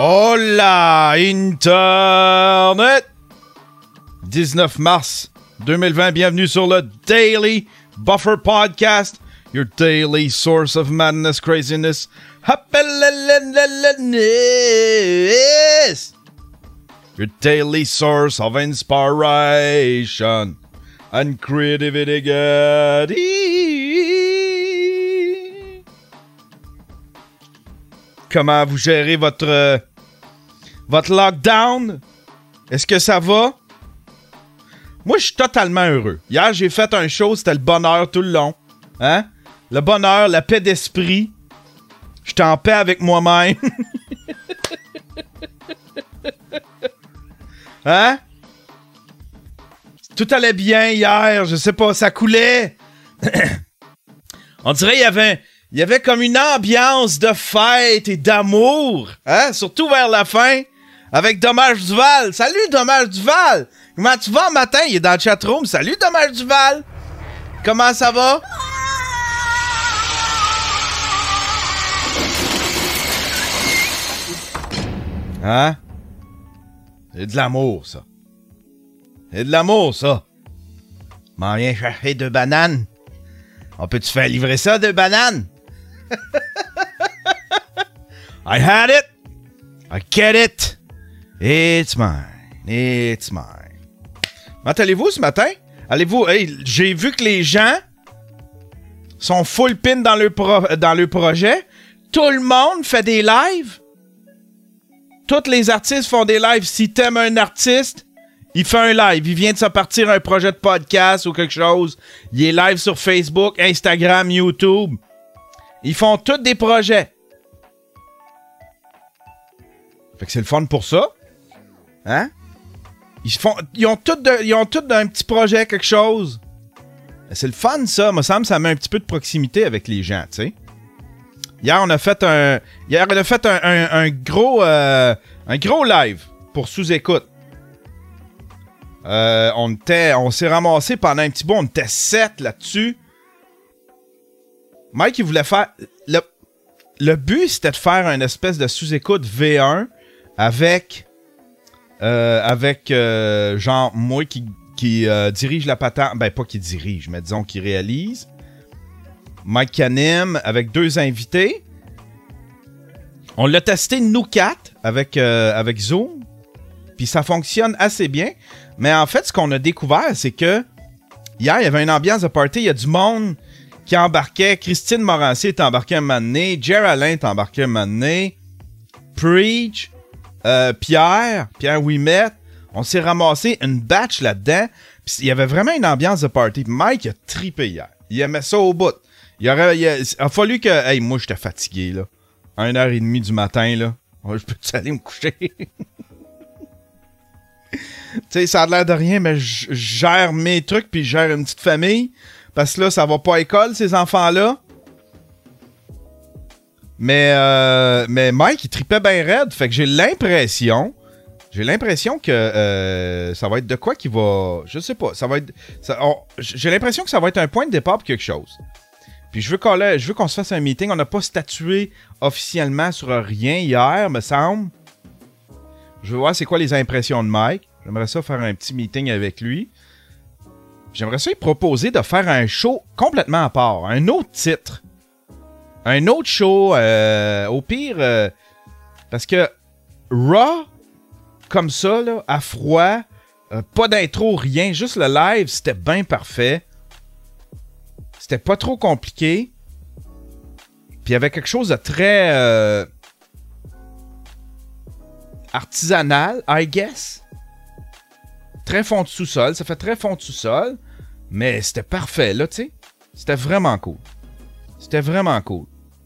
Hola Internet! 19 mars 2020, bienvenue sur le Daily Buffer Podcast, your daily source of madness, craziness, happiness, your daily source of inspiration and creativity. Comment vous gérez votre lockdown? Est-ce que ça va? Moi, je suis totalement heureux. Hier, j'ai fait un show, c'était le bonheur tout le long. Hein? Le bonheur, la paix d'esprit. J'étais en paix avec moi-même. Hein? Tout allait bien hier, je sais pas, ça coulait. On dirait qu'il y avait comme une ambiance de fête et d'amour, hein? Surtout vers la fin, avec Dommage Duval. Salut Dommage Duval! Comment tu vas matin? Il est dans le chatroom. Salut Dommage Duval! Comment ça va? Hein? C'est de l'amour, ça. C'est de l'amour, ça. M'en viens chercher 2 bananes. On peut-tu faire livrer ça, 2 bananes? I had it. I get it. It's mine. It's mine. Comment allez-vous ce matin? Allez-vous... Hey, j'ai vu que les gens sont full pin dans le projet. Tout le monde fait des lives. Tous les artistes font des lives. Si t'aimes un artiste, il fait un live. Il vient de se partir un projet de podcast ou quelque chose. Il est live sur Facebook, Instagram, YouTube. Ils font tous des projets. Fait que c'est le fun pour ça. Hein? Ils ont tous un petit projet, quelque chose. C'est le fun, ça. Me semble ça met un petit peu de proximité avec les gens, tu sais. Hier, on a fait un gros live pour sous-écoute. On s'est ramassé pendant un petit bout. On était 7 là-dessus. Mike, il voulait faire... Le but, c'était de faire une espèce de sous-écoute V1 avec genre, moi qui dirige la patente. Ben, pas qui dirige, mais disons qui réalise. Mike qui anime avec 2 invités. On l'a testé, nous 4, avec Zoom. Puis ça fonctionne assez bien. Mais en fait, ce qu'on a découvert, c'est que hier, il y avait une ambiance de party. Il y a du monde qui embarquait. Christine Morancy est embarquée un moment donné. Jer Alain est embarqué un moment donné. Preach. Pierre Ouimet. On s'est ramassé une batch là-dedans. Puis il y avait vraiment une ambiance de party. Mike a trippé hier. Il aimait ça au bout. Il a fallu que... Hey, moi, j'étais fatigué, là. 1h30 du matin, là. Je peux-tu aller me coucher? Tu sais, ça a l'air de rien, mais je gère mes trucs puis je gère une petite famille. Parce que là, ça va pas à l'école, ces enfants-là. Mais Mike, il tripait bien raide. Fait que j'ai l'impression que ça va être de quoi qui va... Je sais pas. J'ai l'impression que ça va être un point de départ pour quelque chose. Puis je veux qu'on se fasse un meeting. On n'a pas statué officiellement sur rien hier, me semble. Je veux voir c'est quoi les impressions de Mike. J'aimerais ça faire un petit meeting avec lui. J'aimerais ça lui proposer de faire un show complètement à part. Un autre titre. Un autre show. Au pire... parce que Raw, comme ça, là, à froid, pas d'intro, rien. Juste le live, c'était bien parfait. C'était pas trop compliqué. Puis il y avait quelque chose de très artisanal, I guess. Très fond de sous-sol. Ça fait très fond de sous-sol. Mais c'était parfait, là, tu sais. C'était vraiment cool. C'était vraiment cool.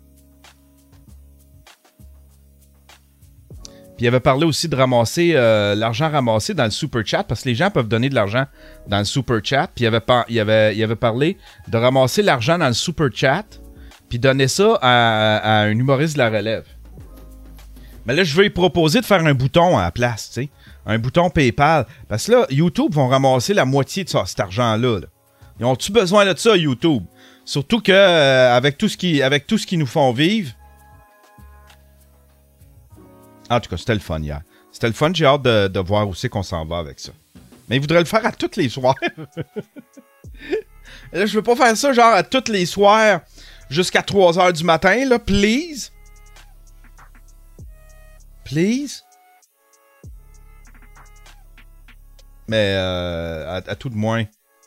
Puis il avait parlé aussi de ramasser l'argent ramassé dans le Super Chat, parce que les gens peuvent donner de l'argent dans le Super Chat. Puis il avait parlé de ramasser l'argent dans le Super Chat, puis donner ça à un humoriste de la relève. Mais là, je vais lui proposer de faire un bouton à la place, tu sais. Un bouton PayPal. Parce que là, YouTube vont ramasser la moitié de ça, cet argent-là. Là. Ils ont-tu besoin de ça, YouTube? Surtout que avec tout ce qu'ils nous font vivre, En tout cas, c'était le fun hier. C'était le fun. J'ai hâte de voir où c'est qu'on s'en va avec ça. Mais il voudrait le faire à tous les soirs. Là, je veux pas faire ça genre à tous les soirs jusqu'à 3h du matin, là. Please. Please. Mais à tout de moins.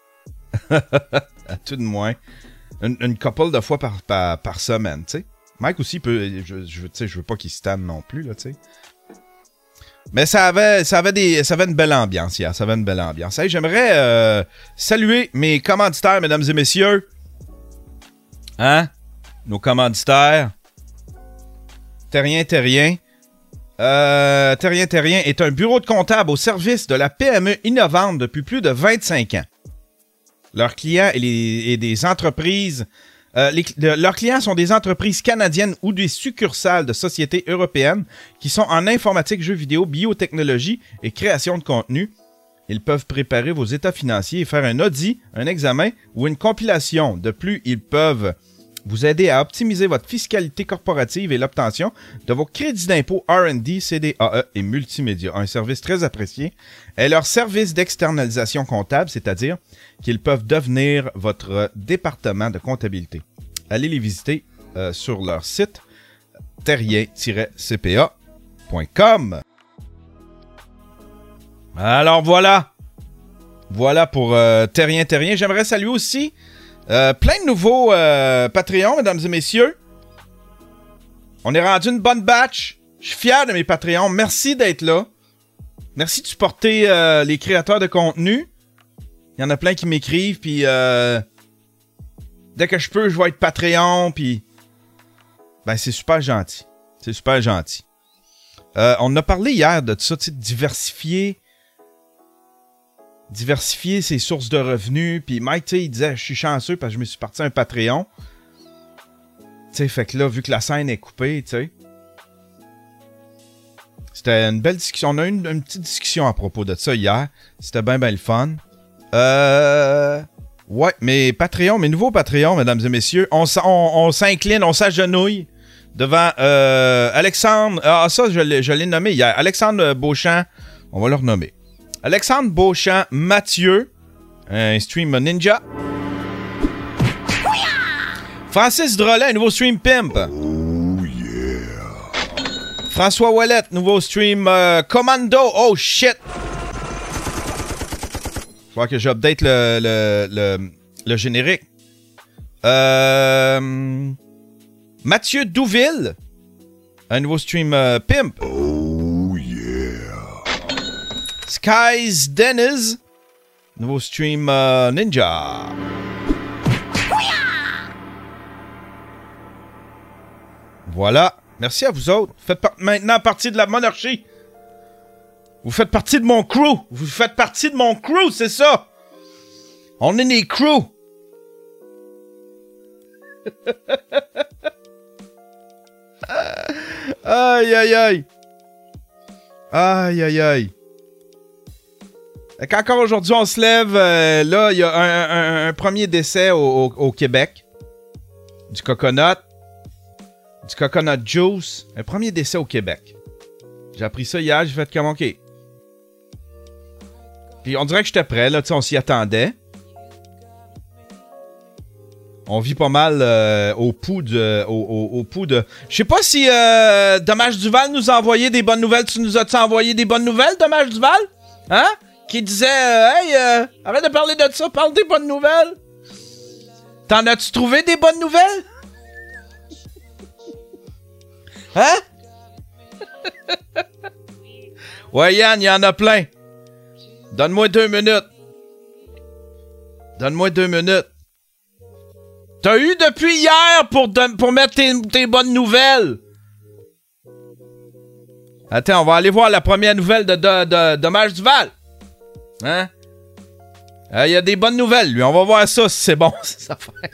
À tout de moins. Une couple de fois par semaine, tu sais. Mike aussi peut. Je veux pas qu'il se tanne non plus, là, tu sais. Mais ça avait une belle ambiance hier. Ça avait une belle ambiance. Hey, j'aimerais saluer mes commanditaires, mesdames et messieurs. Hein? Nos commanditaires. Terrien. Terrien est un bureau de comptable au service de la PME innovante depuis plus de 25 ans. Leurs clients et des entreprises... leurs clients sont des entreprises canadiennes ou des succursales de sociétés européennes qui sont en informatique, jeux vidéo, biotechnologie et création de contenu. Ils peuvent préparer vos états financiers et faire un audit, un examen ou une compilation. De plus, ils peuvent vous aider à optimiser votre fiscalité corporative et l'obtention de vos crédits d'impôt R&D, CDAE et multimédia. Un service très apprécié est leur service d'externalisation comptable, c'est-à-dire qu'ils peuvent devenir votre département de comptabilité. Allez les visiter sur leur site terrien-cpa.com. Alors voilà. Voilà pour Terrien. J'aimerais saluer aussi plein de nouveaux Patreons, mesdames et messieurs. On est rendu une bonne batch. Je suis fier de mes Patreons. Merci d'être là. Merci de supporter les créateurs de contenu. Il y en a plein qui m'écrivent, puis dès que je peux, je vais être Patreon, puis ben c'est super gentil. C'est super gentil. On a parlé hier de ça, tu sais, de diversifier ses sources de revenus. Puis Mike, tu sais, il disait, je suis chanceux parce que je me suis parti à un Patreon. Tu sais, fait que là, vu que la scène est coupée, tu sais. C'était une belle discussion. On a eu une petite discussion à propos de ça hier. C'était bien le fun. Ouais, mes nouveaux Patreons, mesdames et messieurs, on s'incline, on s'agenouille devant Alexandre. Ah, ça, je l'ai nommé hier. Alexandre Beauchamp, on va le renommer. Alexandre Beauchamp Mathieu, un stream ninja. Francis Drolet, un nouveau stream pimp. Oh yeah. François Ouellette, nouveau stream commando. Oh shit. Je vois que j'update le générique. Mathieu Douville, un nouveau stream pimp. Oh yeah. Skies Dennis, nouveau stream ninja. Voilà. Merci à vous autres. Vous faites maintenant partie de la monarchie. Vous faites partie de mon crew. Vous faites partie de mon crew, c'est ça. On est des crews. Aïe, aïe, aïe. Aïe, aïe, aïe. Encore aujourd'hui, on se lève. Là, il y a un premier décès au Québec. Du coconut. Du coconut juice. Un premier décès au Québec. J'ai appris ça hier. J'ai fait comme OK. Puis on dirait que j'étais prêt. Là, on s'y attendait. On vit pas mal au pouls de... Je sais pas si Dommage Duval nous a envoyé des bonnes nouvelles. Tu nous as-tu envoyé des bonnes nouvelles, Dommage Duval? Hein? Qui disait, hey, arrête de parler de ça, parle des bonnes nouvelles. T'en as-tu trouvé des bonnes nouvelles? Hein? Ouais, Yann, il y en a plein. Donne-moi 2 minutes. Donne-moi 2 minutes. T'as eu depuis hier pour mettre tes bonnes nouvelles. Attends, on va aller voir la première nouvelle de Dommage Duval. Hein? Il y a des bonnes nouvelles, lui. On va voir ça si c'est bon, cette affaire.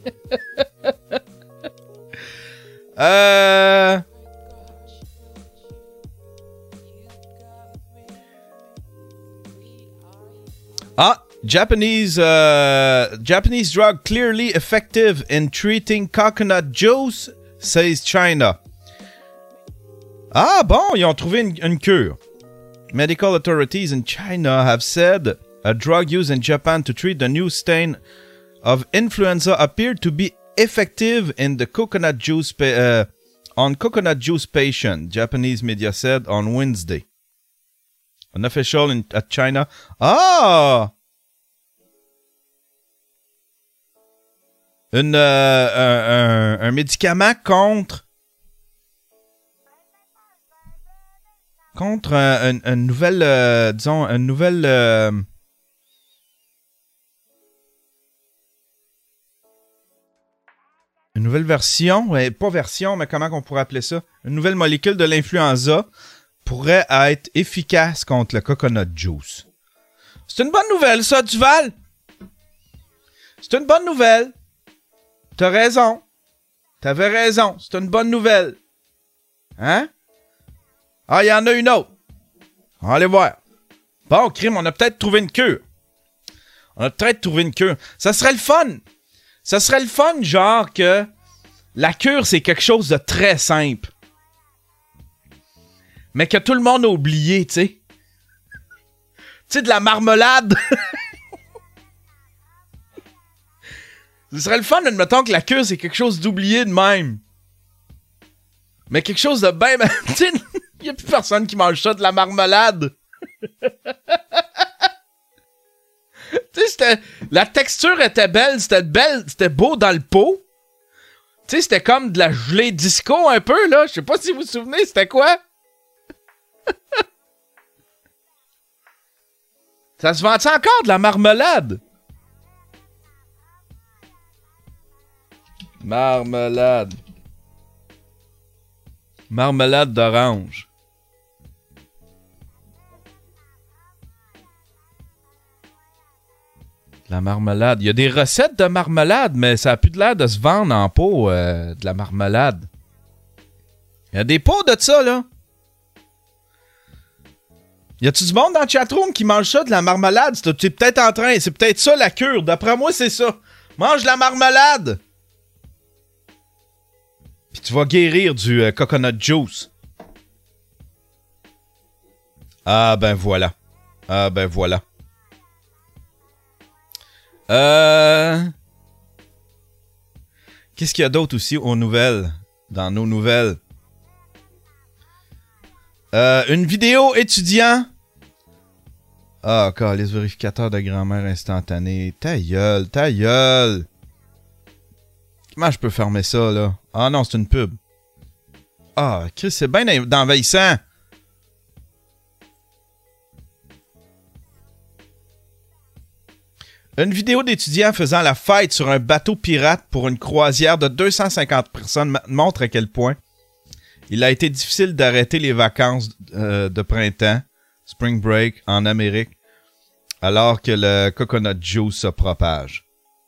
Japanese drug clearly effective in treating coconut juice, says China. Ah bon, ils ont trouvé une cure. Medical authorities in China have said a drug used in Japan to treat the new strain of influenza appeared to be effective in the coconut juice on coconut juice patient, Japanese media said on Wednesday. An official at China. Ah! Un médicament contre une nouvelle, disons, une nouvelle... Une nouvelle version, pas version, mais comment on pourrait appeler ça? Une nouvelle molécule de l'influenza pourrait être efficace contre le coconut juice. C'est une bonne nouvelle, ça, Duval! C'est une bonne nouvelle. T'as raison. T'avais raison. C'est une bonne nouvelle. Hein? Ah, il y en a une autre. On va aller voir. Bon, crime, on a peut-être trouvé une cure. Ça serait le fun. Ça serait le fun, genre que la cure, c'est quelque chose de très simple. Mais que tout le monde a oublié, tu sais. Tu sais, de la marmelade. Ce serait le fun, admettons que la cure, c'est quelque chose d'oublié de même. Mais quelque chose de bien... Tu sais, il n'y a plus personne qui mange ça, de la marmelade. Tu sais, la texture était belle, c'était beau dans le pot. Tu sais, c'était comme de la gelée disco un peu, là. Je sais pas si vous vous souvenez, c'était quoi? Ça se vend-tu encore de la marmelade? Marmelade. Marmelade d'orange. La marmelade. Il y a des recettes de marmelade, mais ça a plus de l'air de se vendre en pot, de la marmelade. Il y a des pots de ça, là. Y a-tu du monde dans le chatroom qui mange ça, de la marmelade? C'est peut-être en train, c'est peut-être ça la cure. D'après moi, c'est ça. Mange la marmelade! Puis tu vas guérir du coconut juice. Ah ben voilà. Qu'est-ce qu'il y a d'autre aussi aux nouvelles? Dans nos nouvelles? Une vidéo étudiant. Ah, les vérificateurs de grammaire instantanée. Ta gueule. Comment je peux fermer ça, là? Ah non, c'est une pub. Ah, Chris, c'est bien envahissant. Une vidéo d'étudiants faisant la fête sur un bateau pirate pour une croisière de 250 personnes montre à quel point il a été difficile d'arrêter les vacances de printemps, spring break, en Amérique, alors que le coconut juice se propage.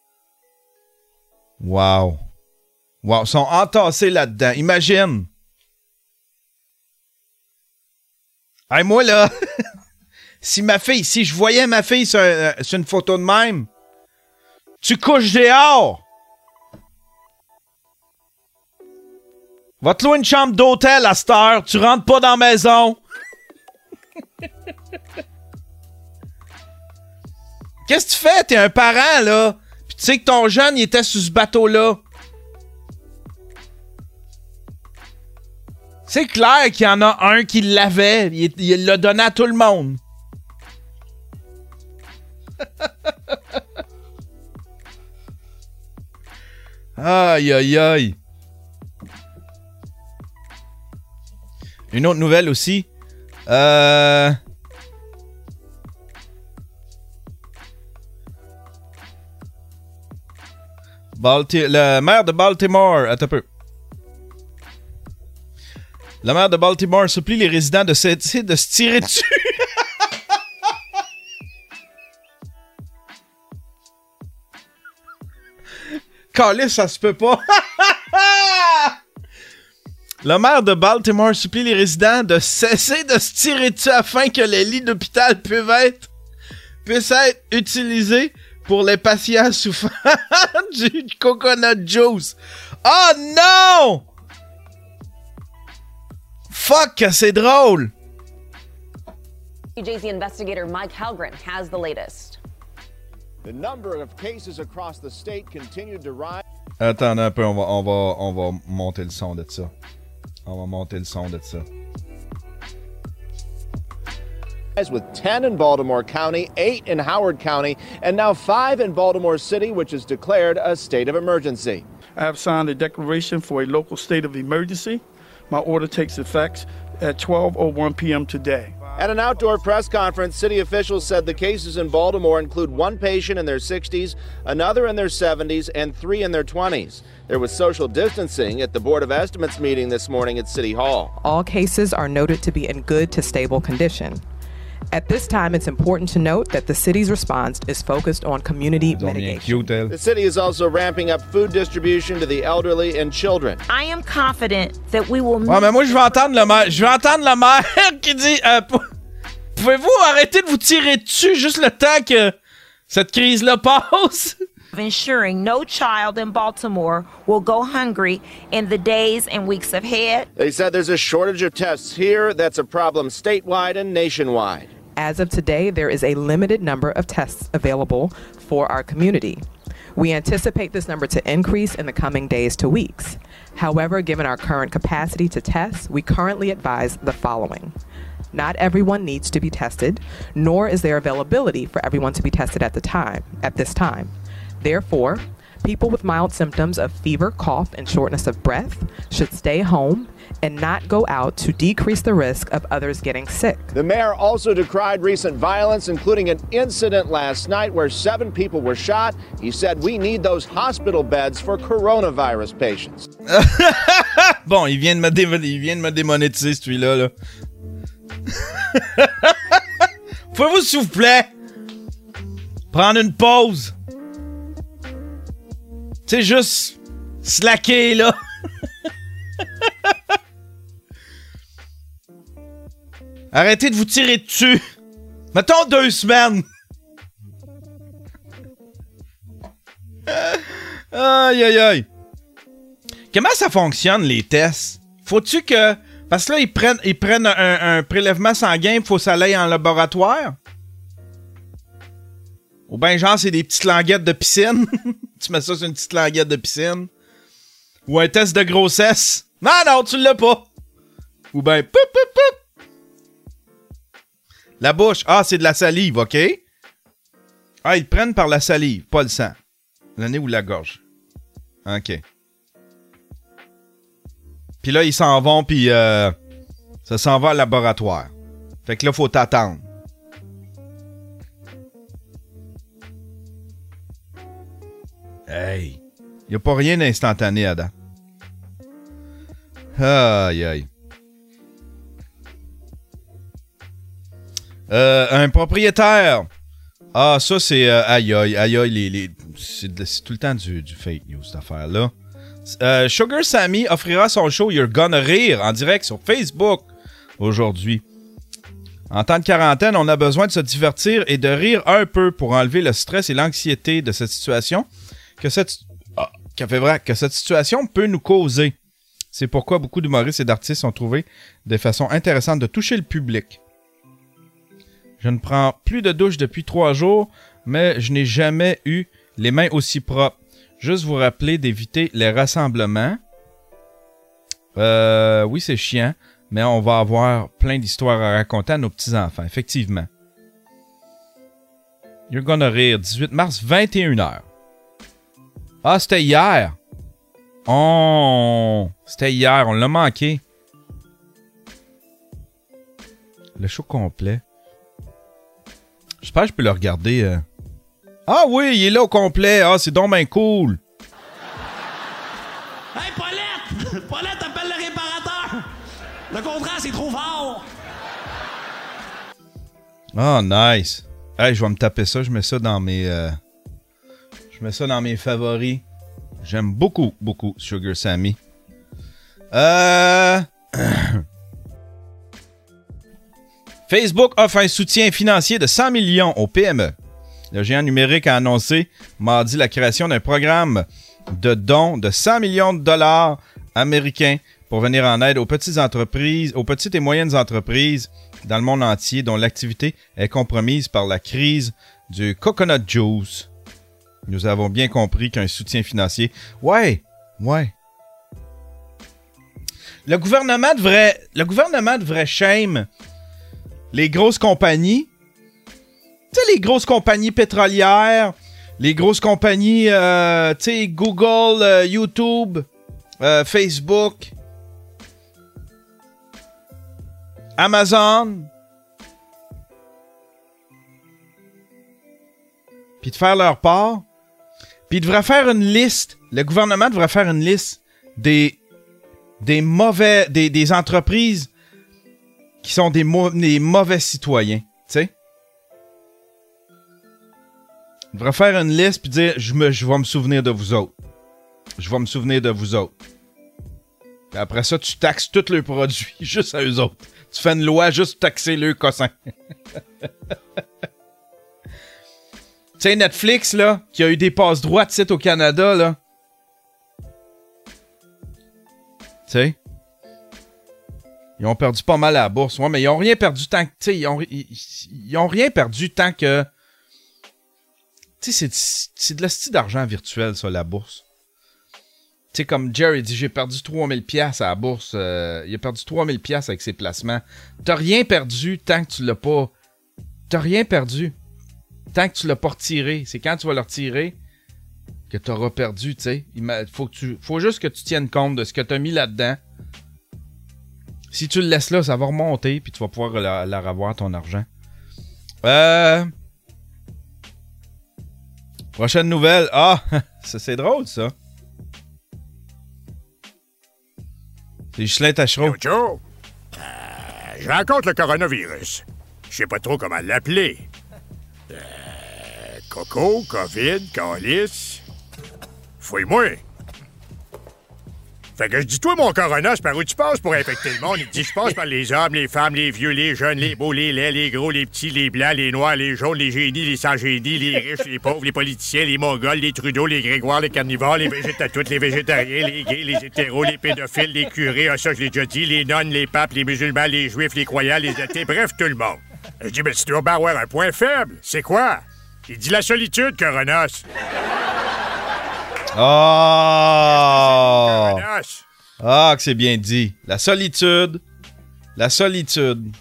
Wow. Ils sont entassés là-dedans. Imagine. Hey, moi, là, si je voyais ma fille sur une photo de même, tu couches dehors. Va te louer une chambre d'hôtel à cette heure. Tu rentres pas dans la maison. Qu'est-ce que tu fais? T'es un parent, là. Puis tu sais que ton jeune, il était sur ce bateau-là. C'est clair qu'il y en a un qui l'avait. Il l'a donné à tout le monde. Aïe, aïe, aïe. Une autre nouvelle aussi. Le maire de Baltimore. Attends un peu. Le maire de Baltimore supplie les résidents de cesser de se tirer dessus. Calisse, ça se peut pas. Le maire de Baltimore supplie les résidents de cesser de se tirer dessus afin que les lits d'hôpital puissent être utilisés pour les patients souffrant du coconut juice. Oh non! fuck que c'est drôle! JZ investigator Mike Halgren has the latest. The number of cases across the state continued to rise. Attends un peu, on va monter le son de ça. On va monter le son de ça. With 10 in Baltimore County, 8 in Howard County, and now 5 in Baltimore City, which has declared a state of emergency. I have signed a declaration for a local state of emergency. My order takes effect at 12:01 p.m. today. At an outdoor press conference, city officials said the cases in Baltimore include one patient in their 60s, another in their 70s, and 3 in their 20s. There was social distancing at the Board of Estimates meeting this morning at City Hall. All cases are noted to be in good to stable condition. At this time, it's important to note that the city's response is focused on community mitigation. The city is also ramping up food distribution to the elderly and children. I am confident that we will... Ouais, mais moi, je vais entendre le maire. Je vais entendre le maire qui dit... pouvez-vous arrêter de vous tirer dessus juste le temps que cette crise-là passe? Ensuring no child in Baltimore will go hungry in the days and weeks ahead. They said there's a shortage of tests here. That's a problem statewide and nationwide. As of today, there is a limited number of tests available for our community. We anticipate this number to increase in the coming days to weeks. However, given our current capacity to test, we currently advise the following. Not everyone needs to be tested, nor is there availability for everyone to be tested at this time. Therefore, people with mild symptoms of fever, cough, and shortness of breath should stay home and not go out to decrease the risk of others getting sick. The mayor also decried recent violence, including an incident last night where 7 people were shot. He said we need those hospital beds for coronavirus patients. Bon, il vient de me démonétiser, celui-là. Là. Pouvez-vous, s'il vous plaît, prendre une pause? C'est juste slacker, là. Arrêtez de vous tirer dessus. Mettons 2 semaines. Aïe, aïe, aïe. Comment ça fonctionne, les tests? Faut-tu que... Parce que là, ils prennent un prélèvement sanguin, il faut que ça aille en laboratoire? Ou bien, genre, c'est des petites languettes de piscine. Tu mets ça sur une petite languette de piscine. Ou un test de grossesse. Non, non, tu l'as pas. Ou bien, poup, poup, poup. La bouche. Ah, c'est de la salive, OK? Ah, ils prennent par la salive, pas le sang. Le nez ou la gorge. OK. Puis là, ils s'en vont, puis ça s'en va au laboratoire. Fait que là, faut t'attendre. Hey! Y a pas rien d'instantané, Adam. Aïe, aïe. Un propriétaire. Ah, ça, c'est... aïe, aïe, aïe, aïe, c'est tout le temps du fake news, cette affaire-là. Sugar Sammy offrira son show You're Gonna Rire en direct sur Facebook aujourd'hui. En temps de quarantaine, on a besoin de se divertir et de rire un peu pour enlever le stress et l'anxiété de cette situation que cette situation peut nous causer. C'est pourquoi beaucoup d'humoristes et d'artistes ont trouvé des façons intéressantes de toucher le public. Je ne prends plus de douche depuis 3 jours, mais je n'ai jamais eu les mains aussi propres. Juste vous rappeler d'éviter les rassemblements. Oui, c'est chiant, mais on va avoir plein d'histoires à raconter à nos petits-enfants, effectivement. You're Gonna Rire, 18 mars, 21h. Ah, c'était hier. Oh, c'était hier, on l'a manqué. Le show complet. J'espère que je peux le regarder. Ah oui, il est là au complet. Ah, c'est donc bien cool. Hey, Paulette! Paulette, appelle le réparateur! Le contrat, c'est trop fort! Ah, nice. Hey, je vais me taper ça. Je mets ça dans mes... Je mets ça dans mes favoris. J'aime beaucoup, beaucoup Sugar Sammy. Facebook offre un soutien financier de 100 millions aux PME. Le géant numérique a annoncé mardi la création d'un programme de dons de 100 millions de dollars américains pour venir en aide aux petites et moyennes entreprises dans le monde entier dont l'activité est compromise par la crise du coconut juice. Nous avons bien compris qu'un soutien financier... Ouais. Le gouvernement devrait shame les grosses compagnies. Tu sais, les grosses compagnies pétrolières, les grosses compagnies, tu sais, Google, YouTube, Facebook, Amazon. Puis de faire leur part. Puis il devrait faire une liste. Le gouvernement devrait faire une liste des entreprises qui sont des mauvais citoyens. Tu sais? Il devrait faire une liste puis dire je vais me souvenir de vous autres. Je vais me souvenir de vous autres. Puis après ça, tu taxes tous leurs produits juste à eux autres. Tu fais une loi juste pour taxer leurs cossins. Tu sais, Netflix, là, qui a eu des passes droits de site au Canada, là. Tu sais. Ils ont perdu pas mal à la bourse. Ouais, mais ils ont rien perdu tant que... Tu sais, ils ont rien perdu tant que... Tu sais, c'est de la style d'argent virtuel, ça, la bourse. Tu sais, comme Jerry dit, j'ai perdu 3000 pièces à la bourse. Il a perdu 3000 pièces avec ses placements. T'as rien perdu tant que tu l'as pas... T'as rien perdu. Tant que tu l'as pas retiré. C'est quand tu vas le retirer que tu auras perdu, tu sais. Faut juste que tu tiennes compte de ce que tu as mis là-dedans. Si tu le laisses là, ça va remonter, puis tu vas pouvoir la revoir, ton argent. Prochaine nouvelle. Ah, ça c'est drôle, ça. C'est Ghislain Tachereau. Joe, je rencontre le coronavirus. Je sais pas trop comment l'appeler. Coco, COVID, calice. Fouille-moi. Fait que je dis, toi, mon coronas, par où tu passes pour infecter le monde? Il dit, je passe par les hommes, les femmes, les vieux, les jeunes, les beaux, les laids, les gros, les petits, les blancs, les noirs, les jaunes, les génies, les sans-génies, les riches, les pauvres, les politiciens, les mongols, les Trudeau, les Grégoire, les carnivores, les végétatouts, les végétariens, les gays, les hétéros, les pédophiles, les curés, ça, je l'ai déjà dit, les nonnes, les papes, les musulmans, les juifs, les croyants, les athées, bref, tout le monde. Je dis, mais tu dois bien avoir un point faible. C'est quoi? Il dit la solitude, coronas. Oh! Coronas. Ah, que c'est bien dit. La solitude. La solitude.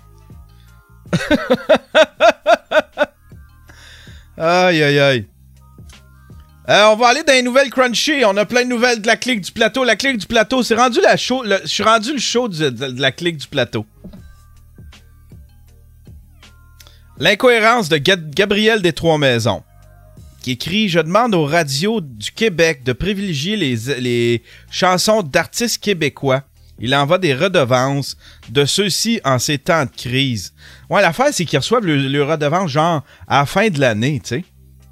Aïe, aïe, aïe. On va aller dans les nouvelles crunchy. On a plein de nouvelles de la clique du plateau. La clique du plateau, c'est rendu la show. Je suis rendu le show de la clique du plateau. L'incohérence de Gabriel des Trois-Maisons, qui écrit « Je demande aux radios du Québec de privilégier les chansons d'artistes québécois. Il en va des redevances de ceux-ci en ces temps de crise. » Ouais, l'affaire, c'est qu'ils reçoivent le redevance genre à la fin de l'année, tu sais.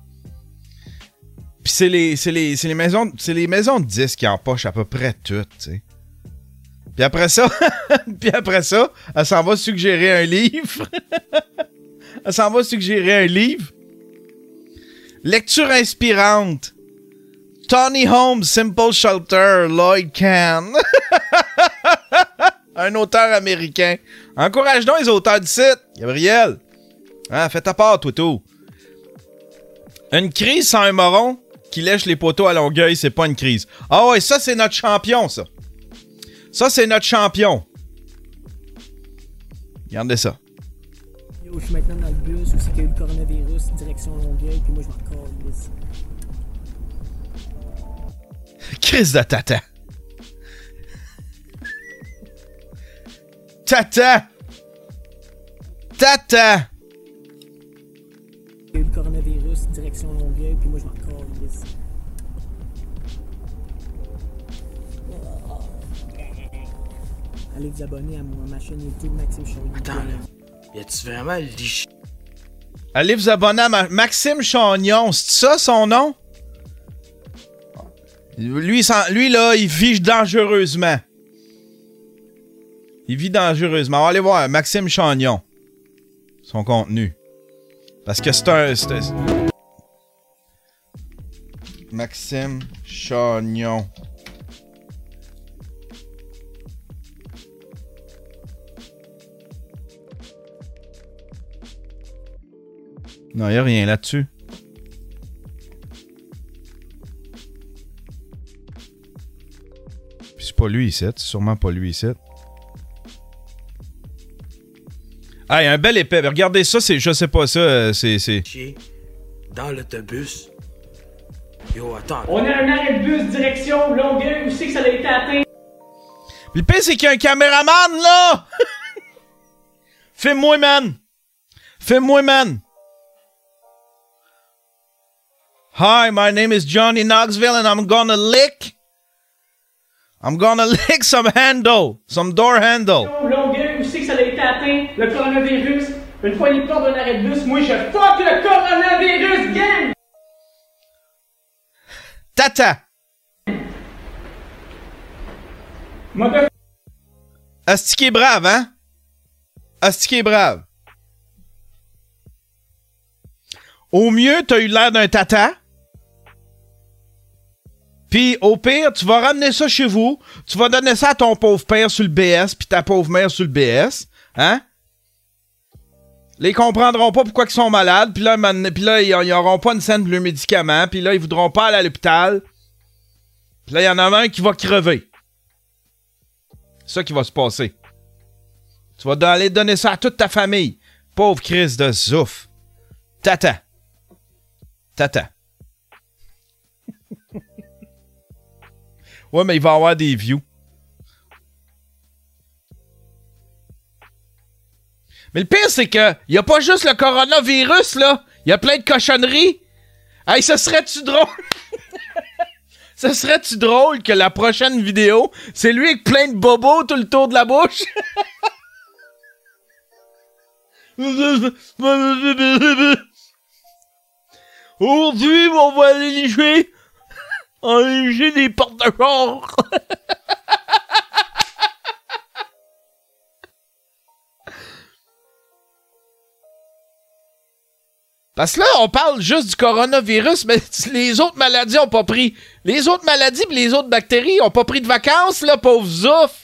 Puis c'est les maisons de disques qui empochent à peu près tout, tu sais. Puis après ça, elle s'en va suggérer un livre. Elle s'en va suggérer un livre. Lecture inspirante. Tony Holmes, Simple Shelter, Lloyd Kahn. Un auteur américain. Encourage donc les auteurs du site, Gabriel. Hein, fais ta part, Toutou. Une crise sans un moron qui lèche les poteaux à Longueuil, c'est pas une crise. Ah ouais, ça, c'est notre champion, ça. Ça, c'est notre champion. Regardez ça. Je suis maintenant dans le bus où c'est qu'il y a eu le coronavirus, direction Longueuil, puis moi je m'en calisse. Crise de tata. Tata! Tata! Il y a eu le coronavirus, direction Longueuil, puis moi je m'en calisse. Allez vous abonner à ma chaîne YouTube Maxime Chagnon. Attends, là. Y a-tu vraiment le lich? Allez vous abonner à Maxime Chagnon. C'est ça son nom? Lui, là, il vit dangereusement. Il vit dangereusement. On va aller voir Maxime Chagnon. Son contenu. Parce que c'est un... Maxime Chagnon. Non, il n'y a rien là-dessus. Puis c'est pas lui ici. C'est sûrement pas lui ici. Ah, il y a un bel épais. Regardez ça, c'est, je sais pas ça, c'est... Dans l'autobus. Yo, attends. On a un arrêt de bus direction Longueuil. Où c'est que ça a été atteint? Puis le pire, c'est qu'il y a un caméraman, là! Filme-moi, man! Filme-moi, man! Hi, my name is Johnny Knoxville and I'm gonna lick some handle, some door handle. Longueuil, où c'est que ça a été atteint, le coronavirus? Une fois les portes d'un arrêt de bus, moi je fuck le coronavirus, gang! Tata! Asti qui est brave, hein? Asti qui est brave. Au mieux, t'as eu l'air d'un tata. Puis, au pire, tu vas ramener ça chez vous. Tu vas donner ça à ton pauvre père sur le BS, puis ta pauvre mère sur le BS. Hein? Là, ils comprendront pas pourquoi ils sont malades. Puis là, ils n'auront pas une scène de leurs médicaments. Puis là, ils voudront pas aller à l'hôpital. Puis là, il y en a un qui va crever. C'est ça qui va se passer. Tu vas aller donner ça à toute ta famille. Pauvre Chris de Zouf. Tata. Tata. Ouais, mais il va avoir des views. Mais le pire, c'est que il n'y a pas juste le coronavirus, là. Il y a plein de cochonneries. Hey, ce serait-tu drôle? Ce serait-tu drôle que la prochaine vidéo, c'est lui avec plein de bobos tout le tour de la bouche? Aujourd'hui, on va aller licher. On va licher des portes de char. Parce que là, on parle juste du coronavirus, mais les autres maladies ont pas pris. Les autres maladies et les autres bactéries ont pas pris de vacances, là, pauvre Zouf.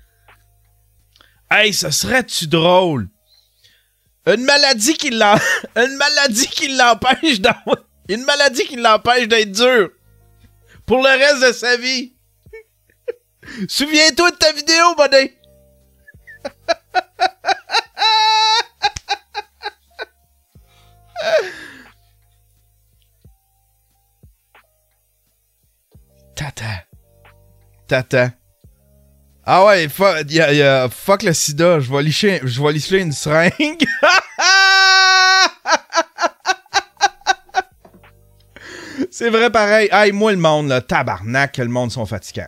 Hey, ça serait-tu drôle? Une maladie qui l'empêche d'être dur. Pour le reste de sa vie. Souviens-toi de ta vidéo, bonnet. Tata. Ah ouais, fuck le sida, je vais licher une seringue. C'est vrai pareil. Hey, moi le monde, là, tabarnak, que le monde sont fatigants.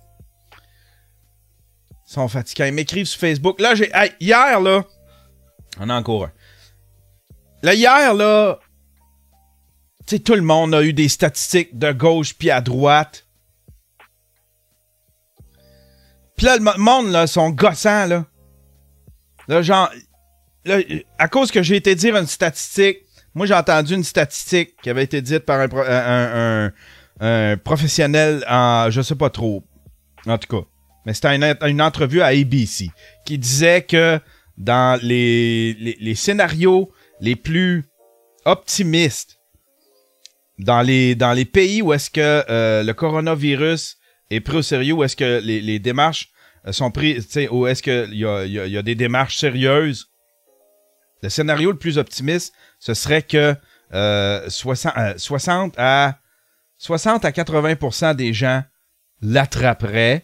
Ils sont fatigants. Ils m'écrivent sur Facebook. Là, hier, là, on a encore un. Là, hier, là, tu sais, tout le monde a eu des statistiques de gauche puis à droite. Puis là, le monde, là, sont gossants, là. Là, genre, là, à cause que j'ai été dire une statistique, moi, j'ai entendu une statistique qui avait été dite par un professionnel en, je sais pas trop, en tout cas. Mais c'était une entrevue à ABC qui disait que dans les scénarios les plus optimistes, dans les pays où est-ce que le coronavirus est pris au sérieux, où est-ce que les démarches sont prises, tu sais, où est-ce qu'il y a des démarches sérieuses, le scénario le plus optimiste, ce serait que 60 à 80% des gens l'attraperaient.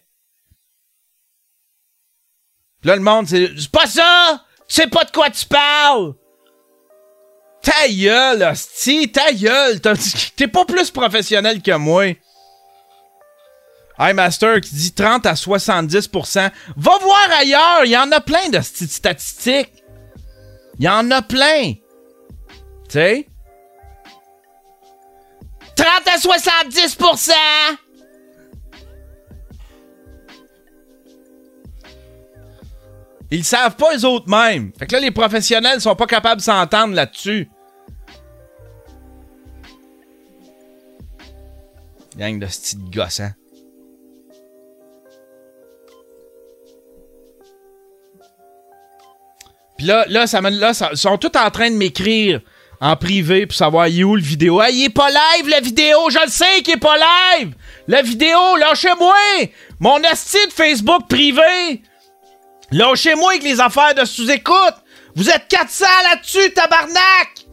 Puis là, le monde, c'est pas ça! Tu sais pas de quoi tu parles! Ta gueule, hostie, ta gueule! T'es pas plus professionnel que moi. iMaster qui dit 30 à 70%. Va voir ailleurs! Il y en a plein de statistiques. Il y en a plein. Tu sais? 30 à 70%! Ils le savent pas eux autres mêmes. Fait que là, les professionnels sont pas capables de s'entendre là-dessus. Gang de style gosse, hein? Puis là, ils sont tous en train de m'écrire. en privé pour savoir il est où le vidéo. Ah, il est pas live, la vidéo! Je le sais qu'il est pas live! La vidéo, lâchez-moi! Mon asti de Facebook privé! Lâchez-moi avec les affaires de sous-écoute! Vous êtes 400 là-dessus, tabarnak!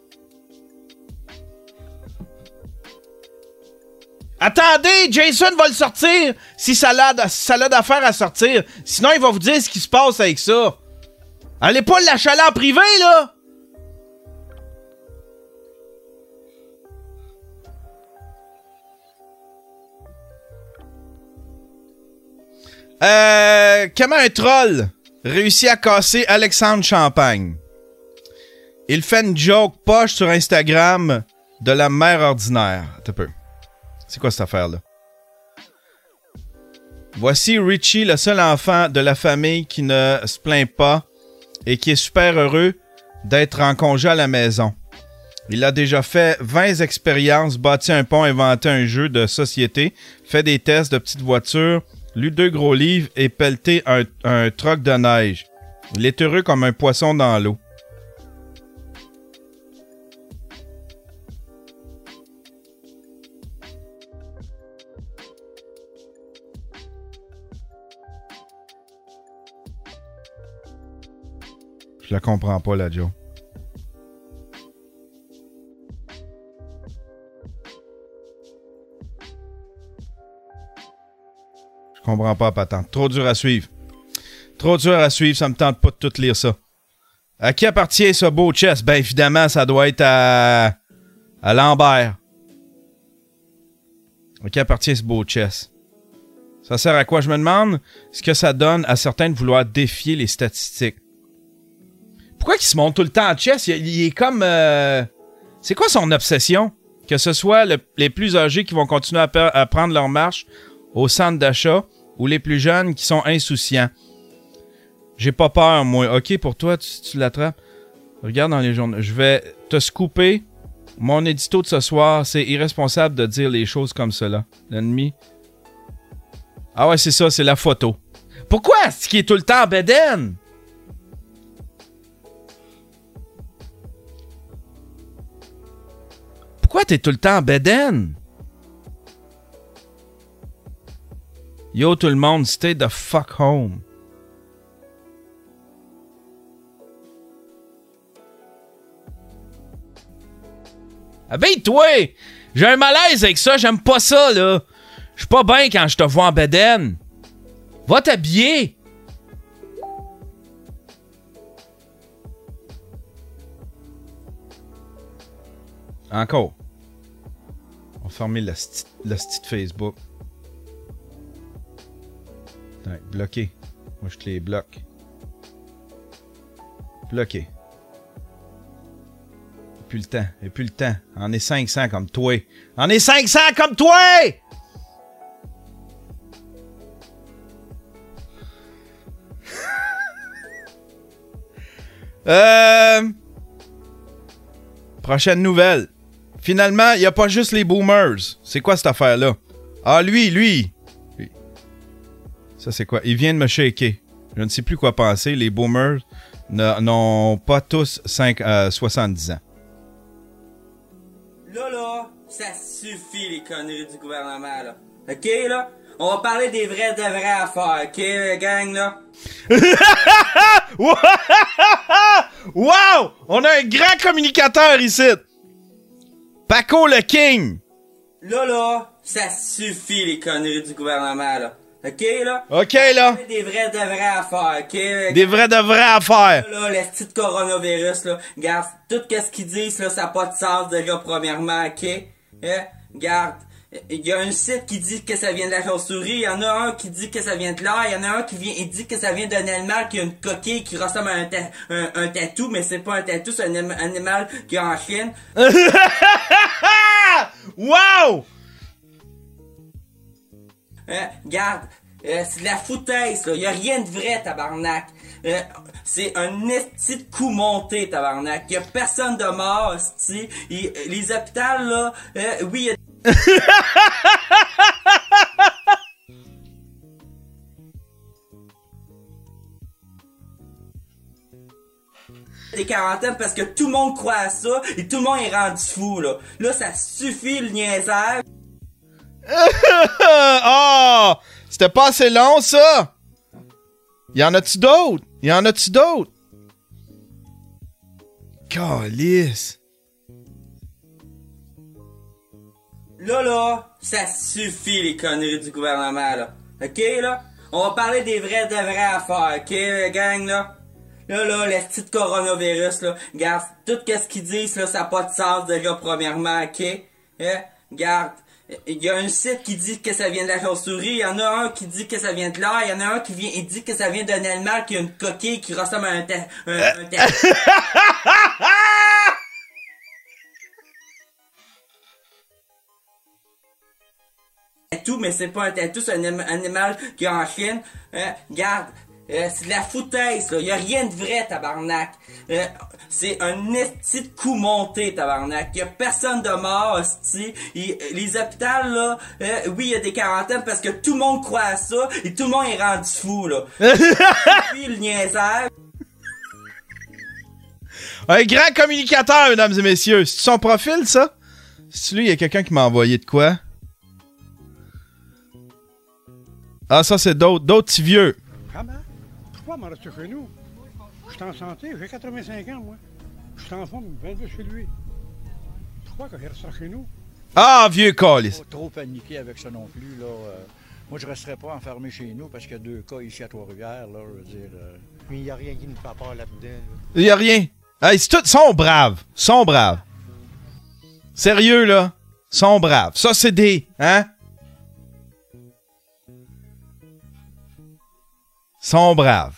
Attendez, Jason va le sortir si ça l'a d'affaires à sortir. Sinon, il va vous dire ce qui se passe avec ça. Allez pas l'achaler en privé, là! Comment un troll réussit à casser Alexandre Champagne? Il fait une joke poche sur Instagram de la mère ordinaire. Attends un peu. C'est quoi cette affaire-là? Voici Richie, le seul enfant de la famille qui ne se plaint pas et qui est super heureux d'être en congé à la maison. Il a déjà fait 20 expériences, bâti un pont, inventé un jeu de société, fait des tests de petites voitures, lu 2 gros livres et pelleté un troc de neige. Il est heureux comme un poisson dans l'eau. Je la comprends pas, la Joe. Je comprends pas, patente. Trop dur à suivre. Trop dur à suivre, ça me tente pas de tout lire ça. À qui appartient ce beau chess? Ben évidemment, ça doit être à Lambert. À qui appartient ce beau chess? Ça sert à quoi, je me demande? Ce que ça donne à certains de vouloir défier les statistiques. Pourquoi il se montre tout le temps en chess? Il est comme... C'est quoi son obsession? Que ce soit les plus âgés qui vont continuer à prendre leur marche au centre d'achat ou les plus jeunes qui sont insouciants. J'ai pas peur, moi. OK, pour toi, tu l'attrapes. Regarde dans les journaux. Je vais te scooper. Mon édito de ce soir, c'est irresponsable de dire les choses comme cela. L'ennemi... Ah ouais, c'est ça, c'est la photo. Pourquoi est-ce qu'il est tout le temps en bedaine? Pourquoi t'es tout le temps en bedaine? Yo tout le monde, stay the fuck home. Habille-toi! J'ai un malaise avec ça, j'aime pas ça, là. Je suis pas bien quand je te vois en bedaine. Va t'habiller! Encore. On va fermer le site Facebook. Attends, bloqué. Moi, je te les bloque. Bloqué. Et plus le temps. Et plus le temps. On est 500 comme toi. On est 500 comme toi! Prochaine nouvelle. Finalement, il n'y a pas juste les boomers. C'est quoi cette affaire-là? Ah, lui. Ça, c'est quoi? Il vient de me shaker. Je ne sais plus quoi penser. Les boomers n'ont pas tous 70 ans. Là, ça suffit les conneries du gouvernement, là. OK, là? On va parler des vraies affaires, OK, gang, là? Wow! On a un grand communicateur ici! Paco le King! Là, ça suffit les conneries du gouvernement, là. OK, là? OK, là? Des vraies affaires, OK? Des vraies affaires! Là, le petit coronavirus, là, regarde, tout ce qu'ils disent, là, ça n'a pas de sens, déjà, premièrement, OK? Regarde, il y a un site qui dit que ça vient de la chauve-souris, il y en a un qui dit que ça vient de l'air, il y en a un qui dit que ça vient d'un animal qui a une coquille qui ressemble à un tatou, mais c'est pas un tatou, c'est un animal qui est en Chine. Wow! Regarde, c'est de la foutaise, là. Y a rien de vrai, tabarnak. C'est un esti de coup monté, tabarnak. Y a personne de mort, esti. Les hôpitaux, là, oui, y a... des quarantaines parce que tout le monde croit à ça et tout le monde est rendu fou, là. Là, ça suffit, le niaisage. Oh! C'était pas assez long, ça! Y en a-tu d'autres? Y en a-tu d'autres? Calisse! Là, ça suffit, les conneries du gouvernement, là. OK, là? On va parler des vraies affaires, OK, gang, là? Là, les petits coronavirus, là, regarde, tout ce qu'ils disent, là, ça n'a pas de sens, déjà, premièrement, OK? Regarde, il y a un site qui dit que ça vient de la chauve-souris, il y en a un qui dit que ça vient de l'air, il y en a un qui dit que ça vient d'un animal qui a une coquille qui ressemble à un tatou, mais c'est pas un tatou, c'est un animal qui est en Chine. Regarde, c'est de la foutaise, là. Y a rien de vrai, tabarnak. C'est un esti de coup monté, tabarnak. Y a personne de mort, hostie. Les hôpitaux, là, oui, il y a des quarantaines parce que tout le monde croit à ça et tout le monde est rendu fou, là. Puis le niaisage. Un grand communicateur, mesdames et messieurs. C'est son profil, ça? C'est lui, il y a quelqu'un qui m'a envoyé de quoi? Ah, ça, c'est d'autres petits vieux. Comment? Pourquoi m'en rester chez nous? Je suis en santé, j'ai 85 ans, moi. Je suis en forme, 22 chez lui. Pourquoi qu'il restera chez nous? Ah, vieux calice. Pas trop paniquer avec ça non plus, là. Moi, je ne resterai pas enfermé chez nous parce qu'il y a 2 cas ici à Trois-Rivières, là, je veux dire. Mais il n'y a rien qui nous fait peur là-dedans. Il y a rien. Hey, c'est tout, sont braves. Sont braves. Sérieux, là. Sont braves. Ça, c'est des... Hein? Sont braves.